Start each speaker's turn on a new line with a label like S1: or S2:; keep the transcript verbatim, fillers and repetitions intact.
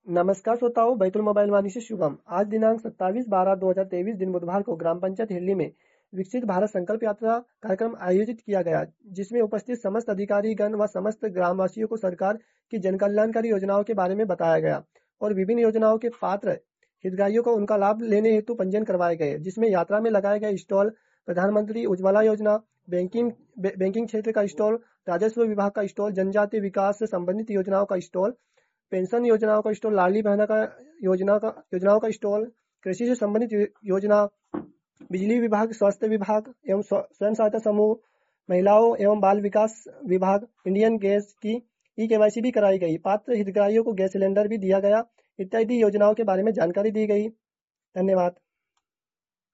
S1: नमस्कार श्रोताओं, बैतुल मोबाइल वाणी से शुभम। आज दिनांक सत्ताईस बारह दो हजार तेईस दिन बुधवार को ग्राम पंचायत हिरली में विकसित भारत संकल्प यात्रा कार्यक्रम आयोजित किया गया, जिसमें उपस्थित समस्त अधिकारी गण व समस्त ग्रामवासियों को सरकार की जनकल्याणकारी योजनाओं के बारे में बताया गया और विभिन्न योजनाओं के पात्र हितग्राहियों को उनका लाभ लेने हेतु पंजीयन करवाए गए। जिसमें यात्रा में लगाए गए स्टॉल प्रधानमंत्री उज्ज्वला योजना, बैंकिंग बैंकिंग क्षेत्र का स्टॉल, राजस्व विभाग का स्टॉल, जनजातीय विकास से संबंधित योजनाओं का स्टॉल, पेंशन योजनाओं का स्टॉल, लाडली बहना का योजना का योजनाओं का स्टॉल, कृषि से संबंधित यो- योजना, बिजली विभाग, स्वास्थ्य विभाग एवं स्व- स्वयं सहायता समूह, महिलाओं एवं बाल विकास विभाग, इंडियन गैस की ई केवाईसी भी कराई गई। पात्र हितग्राहियों को गैस सिलेंडर भी दिया गया। इत्यादि योजनाओं के बारे में जानकारी दी गई। धन्यवाद।